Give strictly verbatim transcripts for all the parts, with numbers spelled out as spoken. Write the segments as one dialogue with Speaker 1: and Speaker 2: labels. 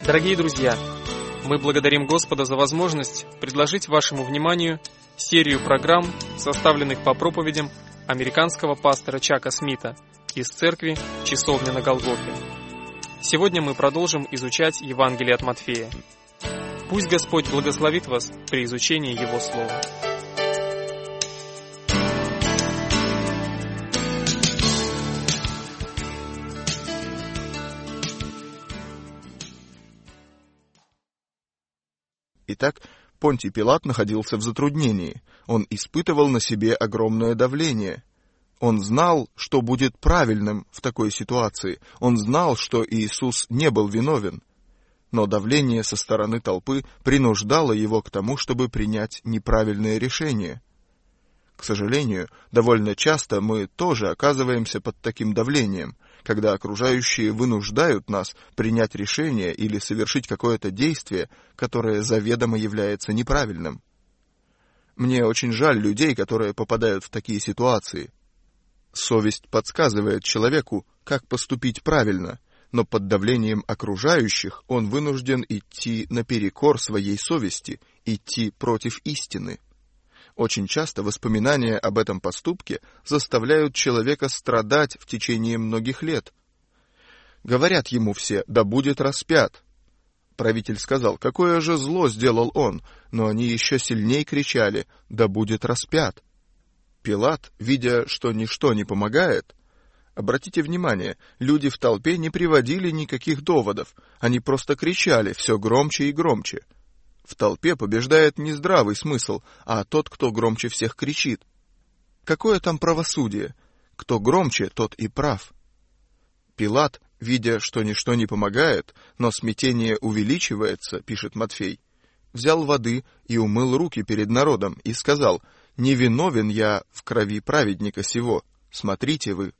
Speaker 1: Дорогие друзья, мы благодарим Господа за возможность предложить вашему вниманию серию программ, составленных по проповедям американского пастора Чака Смита из церкви Часовня на Голгофе. Сегодня мы продолжим изучать Евангелие от Матфея. Пусть Господь благословит вас при изучении Его Слова.
Speaker 2: Итак, Понтий Пилат находился в затруднении. Он испытывал на себе огромное давление. Он знал, что будет правильным в такой ситуации. Он знал, что Иисус не был виновен. Но давление со стороны толпы принуждало его к тому, чтобы принять неправильное решение. К сожалению, довольно часто мы тоже оказываемся под таким давлением, когда окружающие вынуждают нас принять решение или совершить какое-то действие, которое заведомо является неправильным. Мне очень жаль людей, которые попадают в такие ситуации. Совесть подсказывает человеку, как поступить правильно, но под давлением окружающих он вынужден идти наперекор своей совести, идти против истины. Очень часто воспоминания об этом поступке заставляют человека страдать в течение многих лет. Говорят ему все: «Да будет распят». Правитель сказал: «Какое же зло сделал он?» Но они еще сильнее кричали: «Да будет распят». Пилат, видя, что ничто не помогает, обратите внимание, люди в толпе не приводили никаких доводов, они просто кричали все громче и громче. В толпе побеждает не здравый смысл, а тот, кто громче всех кричит. Какое там правосудие? Кто громче, тот и прав. Пилат, видя, что ничто не помогает, но смятение увеличивается, пишет Матфей, взял воды и умыл руки перед народом и сказал: «Не виновен я в крови праведника сего, смотрите вы».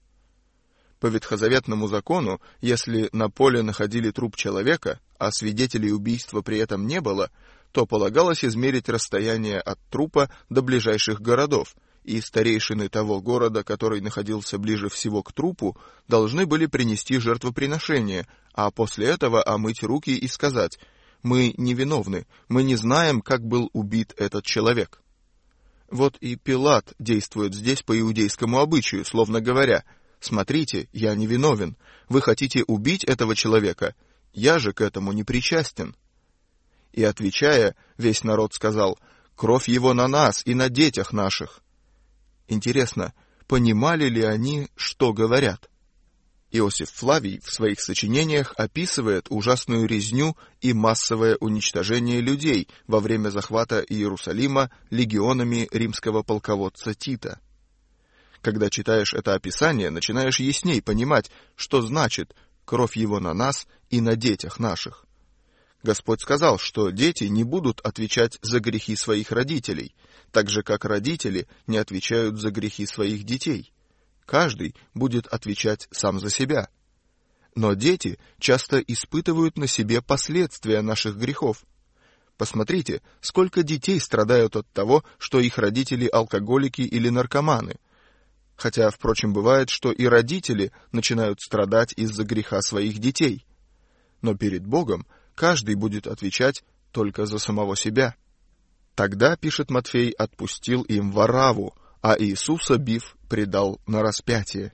Speaker 2: По ветхозаветному закону, если на поле находили труп человека, а свидетелей убийства при этом не было, то полагалось измерить расстояние от трупа до ближайших городов, и старейшины того города, который находился ближе всего к трупу, должны были принести жертвоприношение, а после этого омыть руки и сказать: «Мы невиновны, мы не знаем, как был убит этот человек». Вот и Пилат действует здесь по иудейскому обычаю, словно говоря: «Смотрите, я не виновен. Вы хотите убить этого человека? Я же к этому не причастен». И, отвечая, весь народ сказал: «Кровь его на нас и на детях наших». Интересно, понимали ли они, что говорят? Иосиф Флавий в своих сочинениях описывает ужасную резню и массовое уничтожение людей во время захвата Иерусалима легионами римского полководца Тита. Когда читаешь это описание, начинаешь ясней понимать, что значит «кровь его на нас и на детях наших». Господь сказал, что дети не будут отвечать за грехи своих родителей, так же, как родители не отвечают за грехи своих детей. Каждый будет отвечать сам за себя. Но дети часто испытывают на себе последствия наших грехов. Посмотрите, сколько детей страдают от того, что их родители алкоголики или наркоманы. Хотя, впрочем, бывает, что и родители начинают страдать из-за греха своих детей. Но перед Богом каждый будет отвечать только за самого себя. Тогда, пишет Матфей, отпустил им Варавву, а Иисуса, бив, предал на распятие.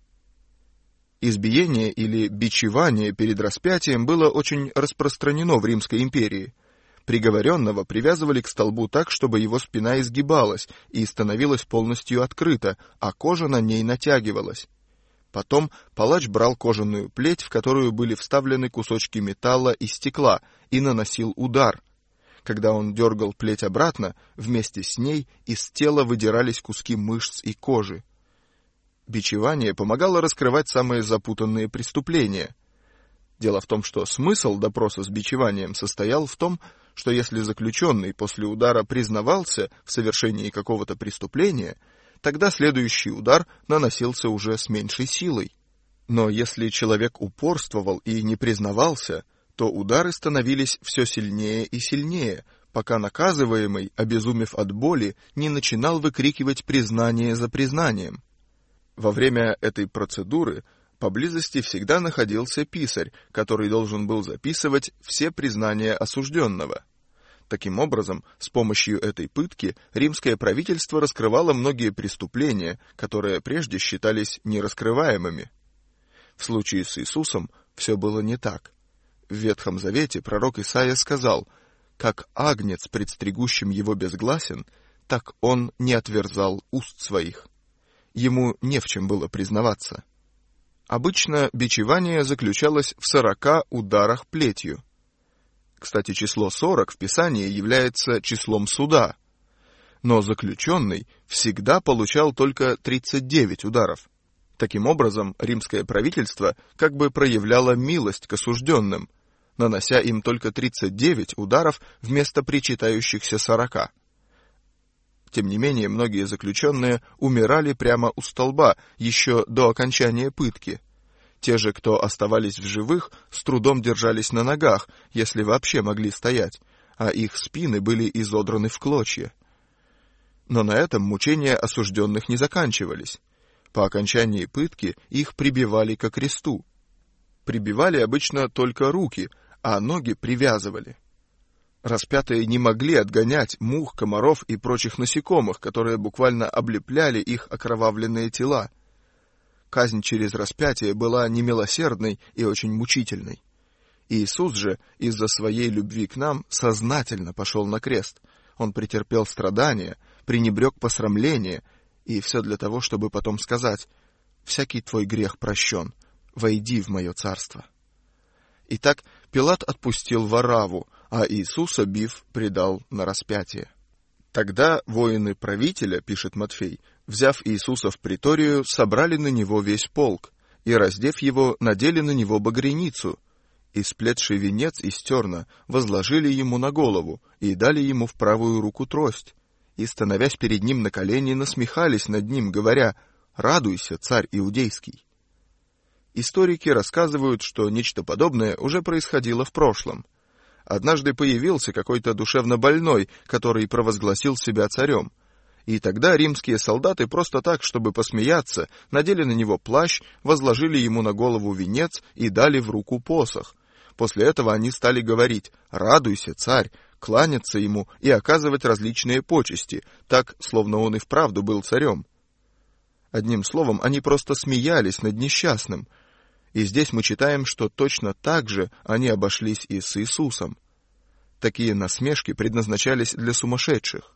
Speaker 2: Избиение или бичевание перед распятием было очень распространено в Римской империи. Приговоренного привязывали к столбу так, чтобы его спина изгибалась и становилась полностью открыта, а кожа на ней натягивалась. Потом палач брал кожаную плеть, в которую были вставлены кусочки металла и стекла, и наносил удар. Когда он дергал плеть обратно, вместе с ней из тела выдирались куски мышц и кожи. Бичевание помогало раскрывать самые запутанные преступления. Дело в том, что смысл допроса с бичеванием состоял в том, что если заключенный после удара признавался в совершении какого-то преступления, тогда следующий удар наносился уже с меньшей силой. Но если человек упорствовал и не признавался, то удары становились все сильнее и сильнее, пока наказываемый, обезумев от боли, не начинал выкрикивать признание за признанием. Во время этой процедуры Поблизости всегда находился писарь, который должен был записывать все признания осужденного. Таким образом, с помощью этой пытки римское правительство раскрывало многие преступления, которые прежде считались нераскрываемыми. В случае с Иисусом все было не так. В Ветхом Завете пророк Исаия сказал: «Как агнец пред стригущим его безгласен, так он не отверзал уст своих». Ему не в чем было признаваться. Обычно бичевание заключалось в сорока ударах плетью. Кстати, число сорок в Писании является числом суда. Но заключенный всегда получал только тридцать девять ударов. Таким образом, римское правительство как бы проявляло милость к осужденным, нанося им только тридцать девять ударов вместо причитающихся сорока. Тем не менее, многие заключенные умирали прямо у столба еще до окончания пытки. Те же, кто оставались в живых, с трудом держались на ногах, если вообще могли стоять, а их спины были изодраны в клочья. Но на этом мучения осужденных не заканчивались. По окончании пытки их прибивали ко кресту. Прибивали обычно только руки, а ноги привязывали. Распятые не могли отгонять мух, комаров и прочих насекомых, которые буквально облепляли их окровавленные тела. Казнь через распятие была немилосердной и очень мучительной. Иисус же из-за своей любви к нам сознательно пошел на крест. Он претерпел страдания, пренебрег посрамление, и все для того, чтобы потом сказать: «Всякий твой грех прощен, войди в мое царство». Итак, Пилат отпустил Варавву, а Иисуса, бив, предал на распятие. Тогда воины правителя, пишет Матфей, взяв Иисуса в приторию, собрали на него весь полк, и, раздев его, надели на него багряницу, и, сплетший венец из терна, возложили ему на голову, и дали ему в правую руку трость, и, становясь перед ним на колени, насмехались над ним, говоря: «Радуйся, царь иудейский». Историки рассказывают, что нечто подобное уже происходило в прошлом. Однажды появился какой-то душевно больной, который провозгласил себя царем. И тогда римские солдаты просто так, чтобы посмеяться, надели на него плащ, возложили ему на голову венец и дали в руку посох. После этого они стали говорить: «Радуйся, царь», кланяться ему и оказывать различные почести, так, словно он и вправду был царем. Одним словом, они просто смеялись над несчастным. И здесь мы читаем, что точно так же они обошлись и с Иисусом. Такие насмешки предназначались для сумасшедших.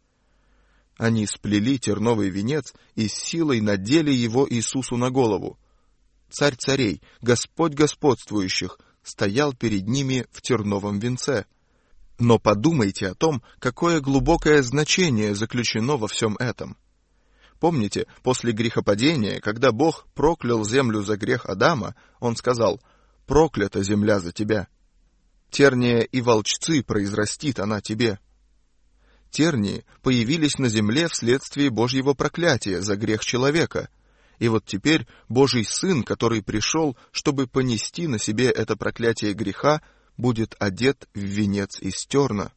Speaker 2: Они сплели терновый венец и с силой надели его Иисусу на голову. Царь царей, Господь господствующих, стоял перед ними в терновом венце. Но подумайте о том, какое глубокое значение заключено во всем этом. Помните, после грехопадения, когда Бог проклял землю за грех Адама, Он сказал: «Проклята земля за тебя. Терния и волчцы произрастит она тебе». Тернии появились на земле вследствие Божьего проклятия за грех человека. И вот теперь Божий Сын, который пришел, чтобы понести на себе это проклятие греха, будет одет в венец из терна.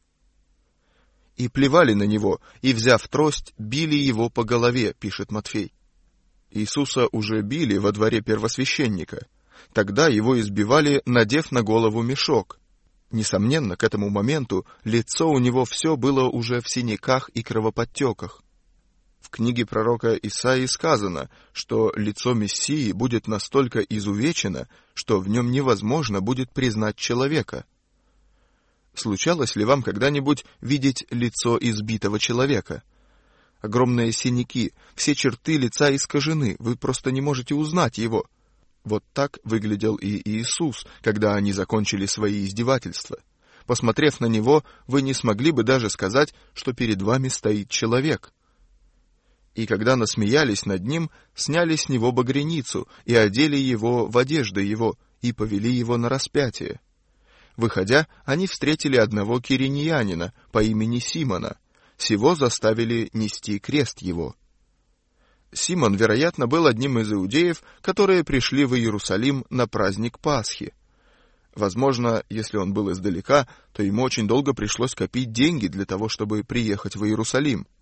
Speaker 2: И плевали на него, и, взяв трость, били его по голове, пишет Матфей. Иисуса уже били во дворе первосвященника. Тогда его избивали, надев на голову мешок. Несомненно, к этому моменту лицо у него все было уже в синяках и кровоподтеках. В книге пророка Исаии сказано, что лицо Мессии будет настолько изувечено, что в нем невозможно будет признать человека. Случалось ли вам когда-нибудь видеть лицо избитого человека? Огромные синяки, все черты лица искажены, вы просто не можете узнать его. Вот так выглядел и Иисус, когда они закончили свои издевательства. Посмотрев на него, вы не смогли бы даже сказать, что перед вами стоит человек. И когда насмеялись над ним, сняли с него багряницу и одели его в одежды его, и повели его на распятие. Выходя, они встретили одного киринеянина по имени Симона. Сего заставили нести крест его. Симон, вероятно, был одним из иудеев, которые пришли в Иерусалим на праздник Пасхи. Возможно, если он был издалека, то ему очень долго пришлось копить деньги для того, чтобы приехать в Иерусалим.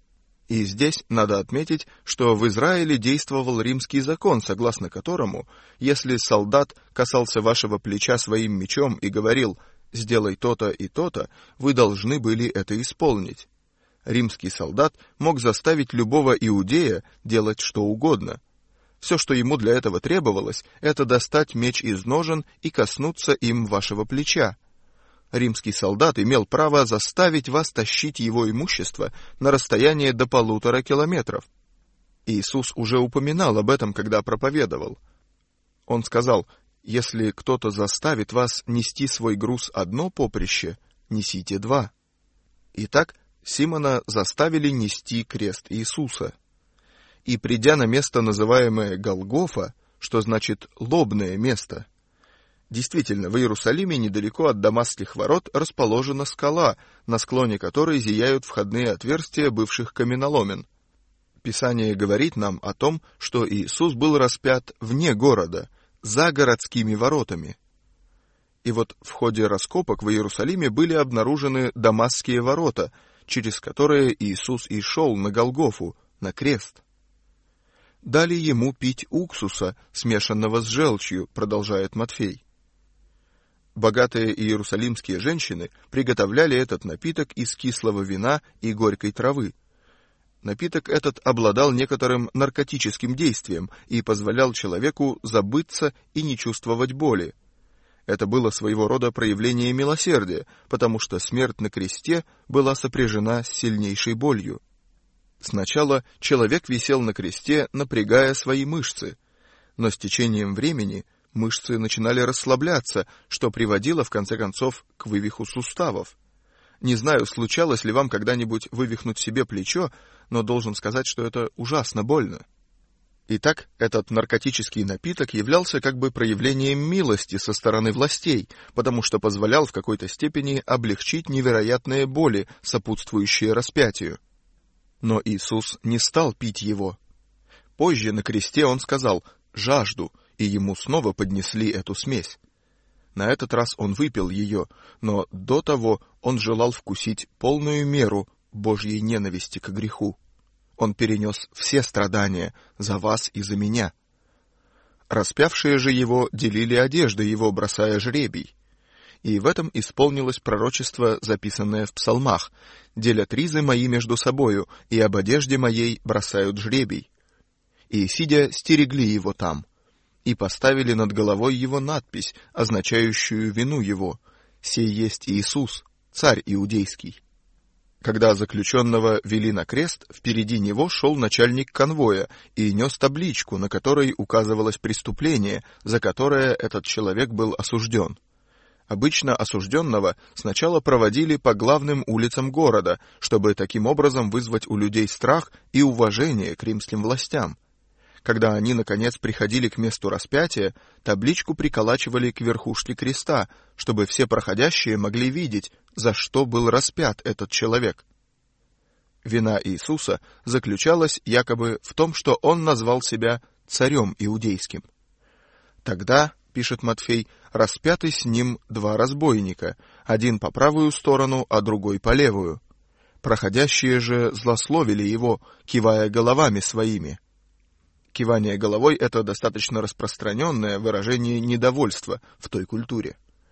Speaker 2: И здесь надо отметить, что в Израиле действовал римский закон, согласно которому, если солдат касался вашего плеча своим мечом и говорил «сделай то-то и то-то», вы должны были это исполнить. Римский солдат мог заставить любого иудея делать что угодно. Все, что ему для этого требовалось, это достать меч из ножен и коснуться им вашего плеча. Римский солдат имел право заставить вас тащить его имущество на расстояние до полутора километров. Иисус уже упоминал об этом, когда проповедовал. Он сказал: «Если кто-то заставит вас нести свой груз одно поприще, несите два». Итак, Симона заставили нести крест Иисуса. И придя на место, называемое Голгофа, что значит «лобное место», действительно, в Иерусалиме недалеко от Дамасских ворот расположена скала, на склоне которой зияют входные отверстия бывших каменоломен. Писание говорит нам о том, что Иисус был распят вне города, за городскими воротами. И вот в ходе раскопок в Иерусалиме были обнаружены Дамасские ворота, через которые Иисус и шел на Голгофу, на крест. «Дали ему пить уксуса, смешанного с желчью», продолжает Матфей. Богатые иерусалимские женщины приготовляли этот напиток из кислого вина и горькой травы. Напиток этот обладал некоторым наркотическим действием и позволял человеку забыться и не чувствовать боли. Это было своего рода проявление милосердия, потому что смерть на кресте была сопряжена с сильнейшей болью. Сначала человек висел на кресте, напрягая свои мышцы, но с течением времени мышцы начинали расслабляться, что приводило, в конце концов, к вывиху суставов. Не знаю, случалось ли вам когда-нибудь вывихнуть себе плечо, но должен сказать, что это ужасно больно. Итак, этот наркотический напиток являлся как бы проявлением милости со стороны властей, потому что позволял в какой-то степени облегчить невероятные боли, сопутствующие распятию. Но Иисус не стал пить его. Позже на кресте он сказал «жажду», и ему снова поднесли эту смесь. На этот раз он выпил ее, но до того он желал вкусить полную меру Божьей ненависти к греху. Он перенес все страдания за вас и за меня. Распявшие же его делили одежды его, бросая жребий. И в этом исполнилось пророчество, записанное в псалмах: «Делят ризы мои между собою, и об одежде моей бросают жребий». И, сидя, стерегли его там, и поставили над головой его надпись, означающую вину его: «Сей есть Иисус, царь иудейский». Когда заключенного вели на крест, впереди него шел начальник конвоя и нес табличку, на которой указывалось преступление, за которое этот человек был осужден. Обычно осужденного сначала проводили по главным улицам города, чтобы таким образом вызвать у людей страх и уважение к римским властям. Когда они, наконец, приходили к месту распятия, табличку приколачивали к верхушке креста, чтобы все проходящие могли видеть, за что был распят этот человек. Вина Иисуса заключалась якобы в том, что он назвал себя царем иудейским. Тогда, пишет Матфей, распяты с ним два разбойника, один по правую сторону, а другой по левую. Проходящие же злословили его, кивая головами своими. Кивание головой — это достаточно распространенное выражение недовольства в той культуре.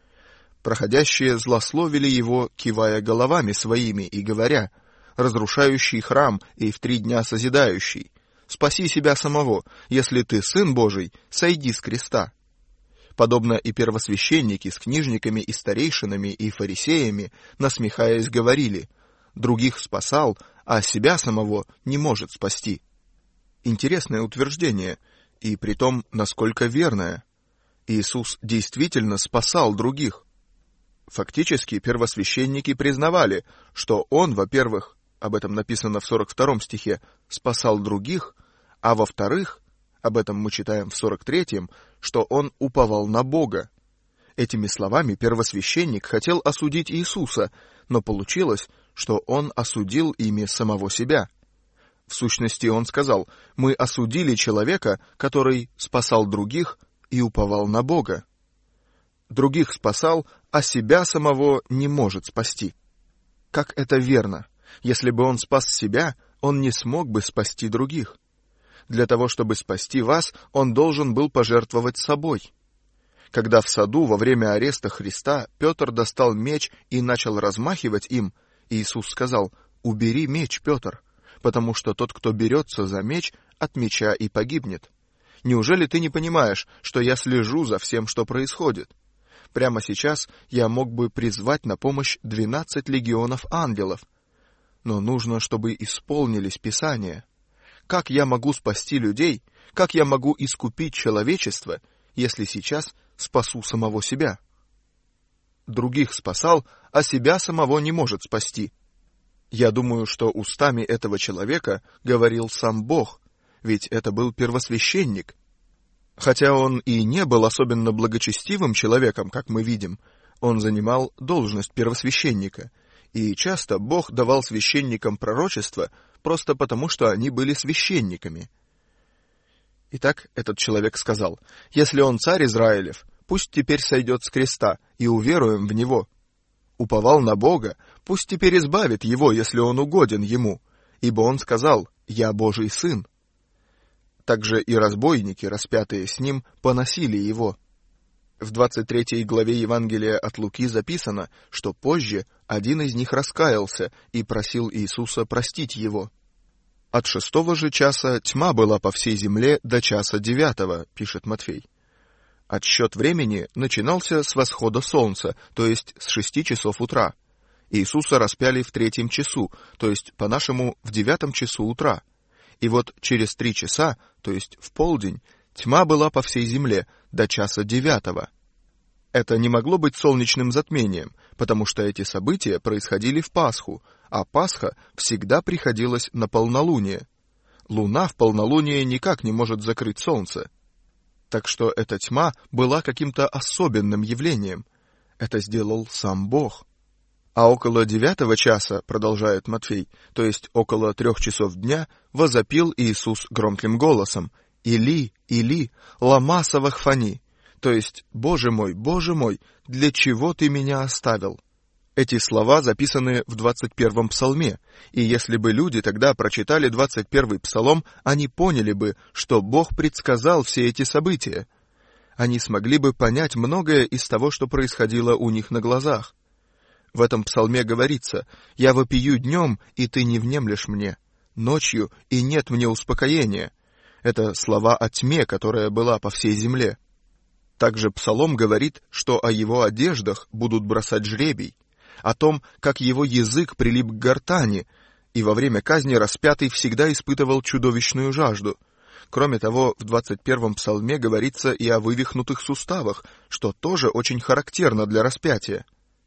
Speaker 2: Проходящие злословили его, кивая головами своими и говоря: «Разрушающий храм и в три дня созидающий, спаси себя самого, если ты Сын Божий, сойди с креста». Подобно и первосвященники с книжниками и старейшинами и фарисеями, насмехаясь, говорили: «Других спасал, а себя самого не может спасти». Интересное утверждение, и притом насколько верное. Иисус действительно спасал других. Фактически первосвященники признавали, что Он, во-первых, об этом написано в сорок втором стихе, спасал других, а во-вторых, об этом мы читаем в сорок третьем, что Он уповал на Бога. Этими словами первосвященник хотел осудить Иисуса, но получилось, что он осудил ими самого себя. В сущности, он сказал: «Мы осудили человека, который спасал других и уповал на Бога». Других спасал, а себя самого не может спасти. Как это верно? Если бы он спас себя, Он не смог бы спасти других. Для того, чтобы спасти вас, Он должен был пожертвовать собой. Когда в саду во время ареста Христа Петр достал меч и начал размахивать им, Иисус сказал: «Убери меч, Петр, потому что тот, кто берется за меч, от меча и погибнет. Неужели ты не понимаешь, что я слежу за всем, что происходит? Прямо сейчас я мог бы призвать на помощь двенадцать легионов ангелов, но нужно, чтобы исполнились Писания. Как я могу спасти людей, как я могу искупить человечество, если сейчас спасу самого себя? Других спасал, а себя самого не может спасти». Я думаю, что устами этого человека говорил сам Бог, ведь это был первосвященник. Хотя он и не был особенно благочестивым человеком, как мы видим, он занимал должность первосвященника, и часто Бог давал священникам пророчества просто потому, что они были священниками. Итак, этот человек сказал: «Если он царь Израилев, пусть теперь сойдет с креста, и уверуем в него. Уповал на Бога, пусть теперь избавит его, если он угоден ему, ибо он сказал: «Я Божий сын». Также и разбойники, распятые с ним, поносили его». В двадцать третьей главе Евангелия от Луки записано, что позже один из них раскаялся и просил Иисуса простить его. «От шестого же часа тьма была по всей земле до часа девятого», пишет Матфей. Отсчет времени начинался с восхода солнца, то есть с шести часов утра. Иисуса распяли в третьем часу, то есть по-нашему в девятом часу утра. И вот через три часа, то есть в полдень, тьма была по всей земле до часа девятого. Это не могло быть солнечным затмением, потому что эти события происходили в Пасху, а Пасха всегда приходилась на полнолуние. Луна в полнолуние никак не может закрыть солнце. Так что эта тьма была каким-то особенным явлением. Это сделал сам Бог. А около девятого часа, продолжает Матфей, то есть около трех часов дня, возопил Иисус громким голосом: «Или, Или, лама савахфани», то есть «Боже мой, Боже мой, для чего ты меня оставил?» Эти слова записаны в двадцать первом псалме, и если бы люди тогда прочитали двадцать первый псалом, они поняли бы, что Бог предсказал все эти события. Они смогли бы понять многое из того, что происходило у них на глазах. В этом псалме говорится: «Я вопию днем, и ты не внемлешь мне, ночью, и нет мне успокоения». Это слова о тьме, которая была по всей земле. Также псалом говорит, что о его одеждах будут бросать жребий, о том, как его язык прилип к гортани, и во время казни распятый всегда испытывал чудовищную жажду. Кроме того, в двадцать первом псалме говорится и о вывихнутых суставах, что тоже очень характерно для распятия.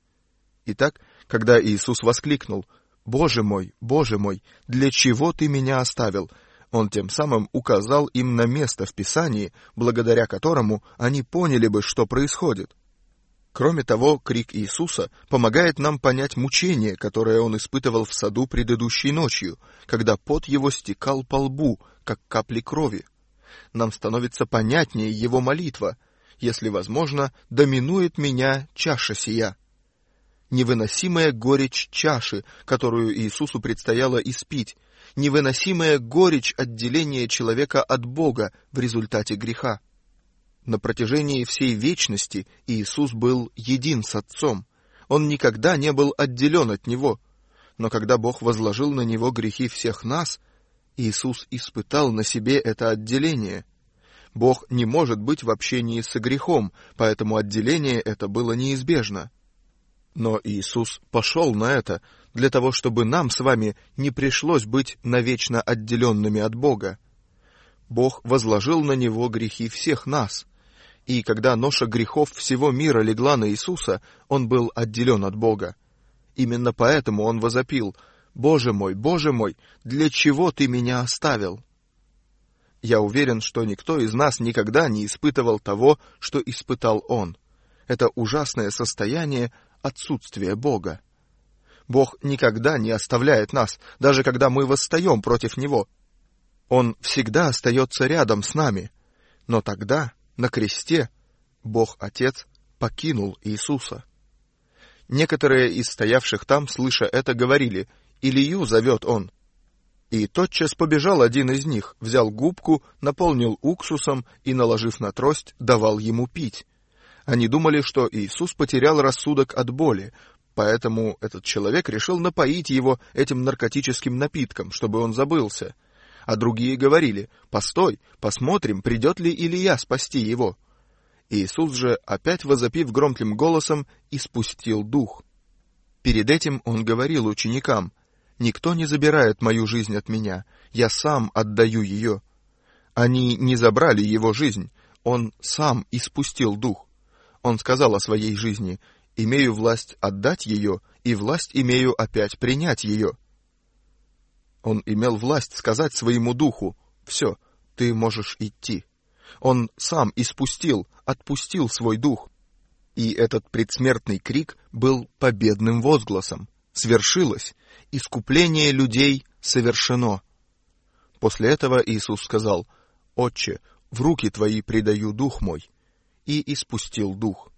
Speaker 2: Итак, когда Иисус воскликнул: «Боже мой, Боже мой, для чего ты меня оставил?», Он тем самым указал им на место в Писании, благодаря которому они поняли бы, что происходит. Кроме того, крик Иисуса помогает нам понять мучение, которое он испытывал в саду предыдущей ночью, когда пот его стекал по лбу, как капли крови. Нам становится понятнее его молитва: «Если возможно, доминует меня чаша сия». Невыносимая горечь чаши, которую Иисусу предстояло испить, невыносимая горечь отделения человека от Бога в результате греха. На протяжении всей вечности Иисус был един с Отцом. Он никогда не был отделен от Него. Но когда Бог возложил на Него грехи всех нас, Иисус испытал на себе это отделение. Бог не может быть в общении со грехом, поэтому отделение это было неизбежно. Но Иисус пошел на это для того, чтобы нам с вами не пришлось быть навечно отделенными от Бога. Бог возложил на Него грехи всех нас, и когда ноша грехов всего мира легла на Иисуса, Он был отделен от Бога. Именно поэтому Он возопил: «Боже мой, Боже мой, для чего Ты меня оставил?» Я уверен, что никто из нас никогда не испытывал того, что испытал Он. Это ужасное состояние отсутствия Бога. Бог никогда не оставляет нас, даже когда мы восстаем против Него. Он всегда остается рядом с нами. Но тогда, на кресте, Бог Отец покинул Иисуса. Некоторые из стоявших там, слыша это, говорили: «Илию зовет он». И тотчас побежал один из них, взял губку, наполнил уксусом и, наложив на трость, давал ему пить. Они думали, что Иисус потерял рассудок от боли, поэтому этот человек решил напоить его этим наркотическим напитком, чтобы он забылся. А другие говорили: «Постой, посмотрим, придет ли Илия спасти его». Иисус же, опять возопив громким голосом, испустил дух. Перед этим он говорил ученикам: «Никто не забирает мою жизнь от меня, я сам отдаю ее». Они не забрали его жизнь, он сам испустил дух. Он сказал о своей жизни: «Имею власть отдать ее, и власть имею опять принять ее». Он имел власть сказать своему духу: «Все, ты можешь идти». Он сам испустил, отпустил свой дух. И этот предсмертный крик был победным возгласом. Свершилось, искупление людей совершено. После этого Иисус сказал: «Отче, в руки твои предаю дух мой», и испустил дух.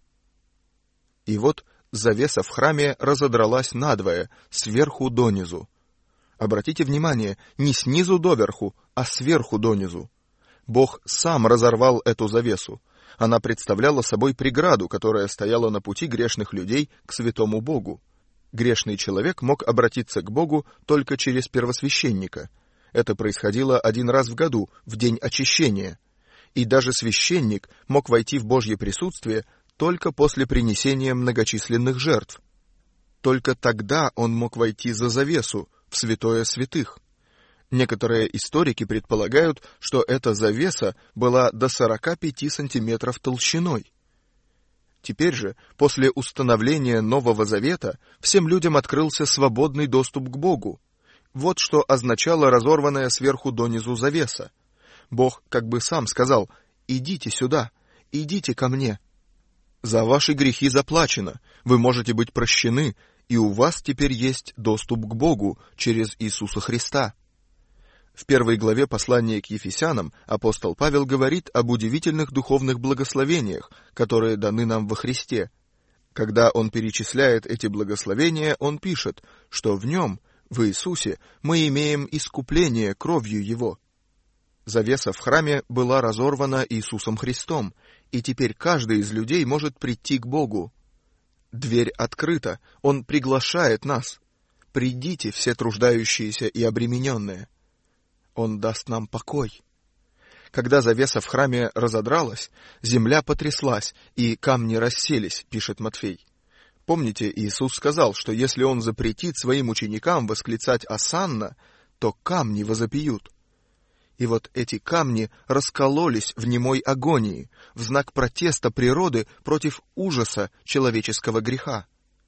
Speaker 2: И вот завеса в храме разодралась надвое, сверху донизу. Обратите внимание, не снизу доверху, а сверху донизу. Бог сам разорвал эту завесу. Она представляла собой преграду, которая стояла на пути грешных людей к святому Богу. Грешный человек мог обратиться к Богу только через первосвященника. Это происходило один раз в году, в день очищения. И даже священник мог войти в Божье присутствие только после принесения многочисленных жертв. Только тогда он мог войти за завесу, в святое святых. Некоторые историки предполагают, что эта завеса была до сорока пяти сантиметров толщиной. Теперь же, после установления Нового Завета, всем людям открылся свободный доступ к Богу. Вот что означало разорванная сверху донизу завеса. Бог как бы сам сказал: «Идите сюда, идите ко мне. За ваши грехи заплачено, вы можете быть прощены, и у вас теперь есть доступ к Богу через Иисуса Христа». В первой главе послания к Ефесянам апостол Павел говорит об удивительных духовных благословениях, которые даны нам во Христе. Когда он перечисляет эти благословения, он пишет, что в нем, в Иисусе, мы имеем искупление кровью Его. Завеса в храме была разорвана Иисусом Христом, и теперь каждый из людей может прийти к Богу. Дверь открыта, Он приглашает нас. «Придите, все труждающиеся и обремененные». Он даст нам покой. Когда завеса в храме разодралась, земля потряслась, и камни расселись, пишет Матфей. Помните, Иисус сказал, что если Он запретит своим ученикам восклицать «Осанна», то камни возопьют. И вот эти камни раскололись в немой агонии, в знак протеста природы против ужаса человеческого греха.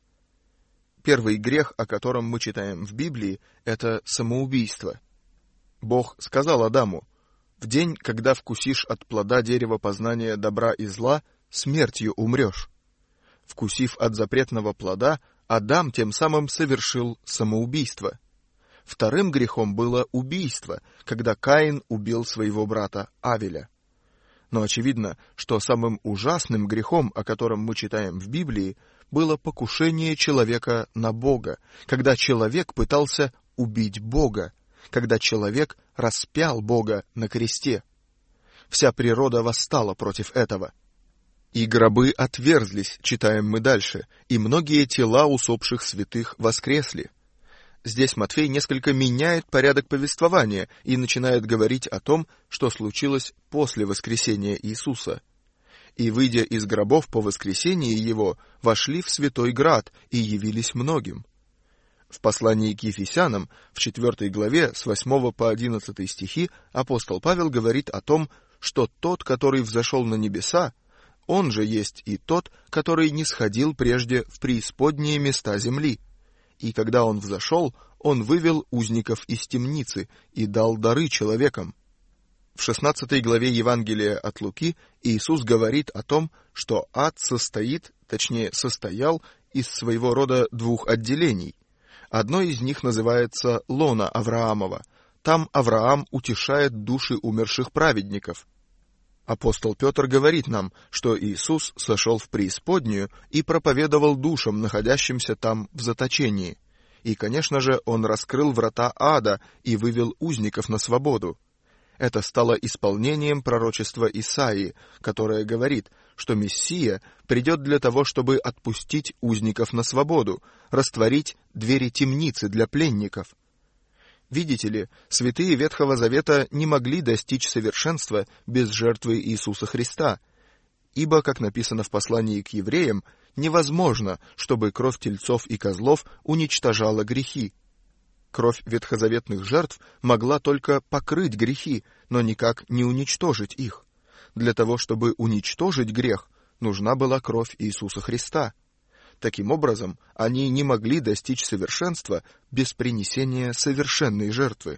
Speaker 2: Первый грех, о котором мы читаем в Библии, это самоубийство. Бог сказал Адаму: «В день, когда вкусишь от плода дерева познания добра и зла, смертью умрешь». Вкусив от запретного плода, Адам тем самым совершил самоубийство. Вторым грехом было убийство, когда Каин убил своего брата Авеля. Но очевидно, что самым ужасным грехом, о котором мы читаем в Библии, было покушение человека на Бога, когда человек пытался убить Бога, когда человек распял Бога на кресте. Вся природа восстала против этого. «И гробы отверзлись», читаем мы дальше, «и многие тела усопших святых воскресли». Здесь Матфей несколько меняет порядок повествования и начинает говорить о том, что случилось после воскресения Иисуса. «И, выйдя из гробов по воскресении Его, вошли в Святой Град и явились многим». В послании к Ефесянам, в четвертой главе, с восьмого по одиннадцатый стихи, апостол Павел говорит о том, что тот, который взошел на небеса, он же есть и тот, который не сходил прежде в преисподние места земли. И когда он взошел, он вывел узников из темницы и дал дары человекам. В шестнадцатой главе Евангелия от Луки Иисус говорит о том, что ад состоит, точнее состоял, из своего рода двух отделений. Одно из них называется лона Авраамова. Там Авраам утешает души умерших праведников. Апостол Петр говорит нам, что Иисус сошел в преисподнюю и проповедовал душам, находящимся там в заточении. И, конечно же, он раскрыл врата ада и вывел узников на свободу. Это стало исполнением пророчества Исаии, которое говорит, что Мессия придет для того, чтобы отпустить узников на свободу, растворить двери темницы для пленников. Видите ли, святые Ветхого Завета не могли достичь совершенства без жертвы Иисуса Христа, ибо, как написано в послании к евреям, невозможно, чтобы кровь тельцов и козлов уничтожала грехи. Кровь ветхозаветных жертв могла только покрыть грехи, но никак не уничтожить их. Для того, чтобы уничтожить грех, нужна была кровь Иисуса Христа. Таким образом, они не могли достичь совершенства без принесения совершенной жертвы.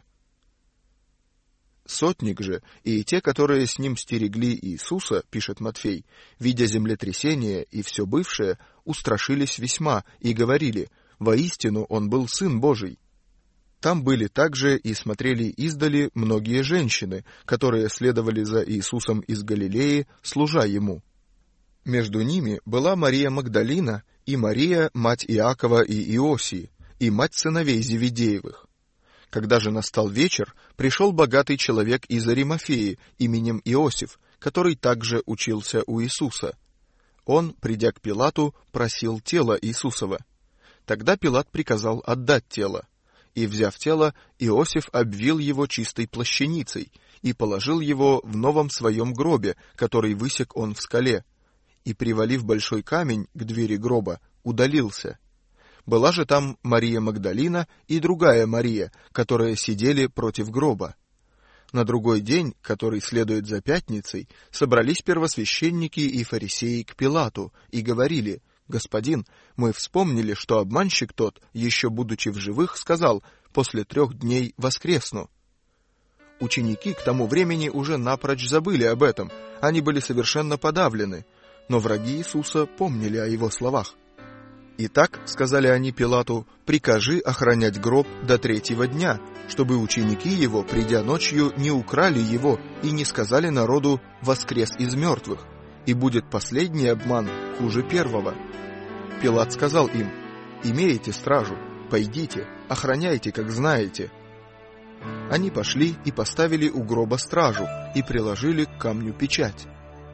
Speaker 2: Сотник же и те, которые с ним стерегли Иисуса, пишет Матфей, видя землетрясение и все бывшее, устрашились весьма и говорили: «Воистину он был Сын Божий». Там были также и смотрели издали многие женщины, которые следовали за Иисусом из Галилеи, служа ему. Между ними была Мария Магдалина и Мария, мать Иакова и Иосии, и мать сыновей Зеведеевых. Когда же настал вечер, пришел богатый человек из Аримафеи именем Иосиф, который также учился у Иисуса. Он, придя к Пилату, просил тело Иисусова. Тогда Пилат приказал отдать тело. И, взяв тело, Иосиф обвил его чистой плащаницей и положил его в новом своем гробе, который высек он в скале, и, привалив большой камень к двери гроба, удалился. Была же там Мария Магдалина и другая Мария, которые сидели против гроба. На другой день, который следует за пятницей, собрались первосвященники и фарисеи к Пилату и говорили: «Господин, мы вспомнили, что обманщик тот, еще будучи в живых, сказал: после трех дней воскресну». Ученики к тому времени уже напрочь забыли об этом, они были совершенно подавлены, но враги Иисуса помнили о его словах. «Итак, — сказали они Пилату, — прикажи охранять гроб до третьего дня, чтобы ученики его, придя ночью, не украли его и не сказали народу: воскрес из мертвых, и будет последний обман хуже первого». Пилат сказал им: «Имеете стражу, пойдите, охраняйте, как знаете». Они пошли и поставили у гроба стражу и приложили к камню печать.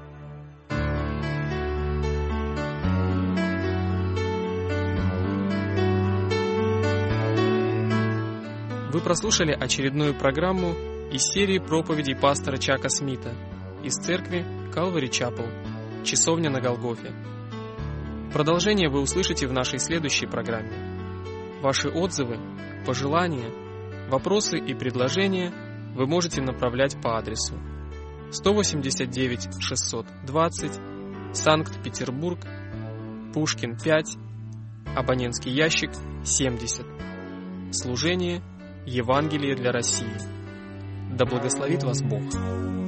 Speaker 1: Вы прослушали очередную программу из серии проповедей пастора Чака Смита из церкви Calvary Chapel, Часовня на Голгофе. Продолжение вы услышите в нашей следующей программе. Ваши отзывы, пожелания, вопросы и предложения вы можете направлять по адресу сто восемьдесят девять шестьсот двадцать, Санкт-Петербург, Пушкин пять, абонентский ящик семьдесят. Служение Евангелие для России. Да благословит вас Бог.